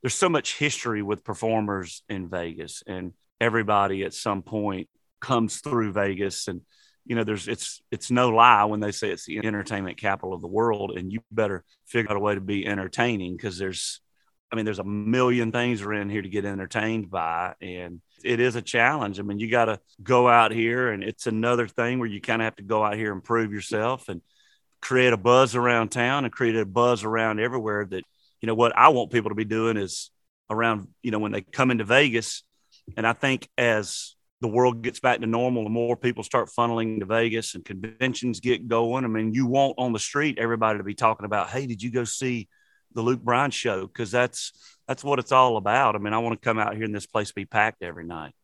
there's so much history with performers in Vegas, and everybody at some point comes through Vegas. And it's no lie when they say it's the entertainment capital of the world, and you better figure out a way to be entertaining, because there's a million things around here to get entertained by, and it is a challenge. I mean, you got to go out here, and it's another thing where you kind of have to go out here and prove yourself and create a buzz around town and create a buzz around everywhere. That, what I want people to be doing is around, when they come into Vegas. And I think as the world gets back to normal and more people start funneling to Vegas and conventions get going, I mean, you want on the street everybody to be talking about, hey, did you go see the Luke Bryan show? Because that's what it's all about. I mean, I want to come out here and this place be packed every night.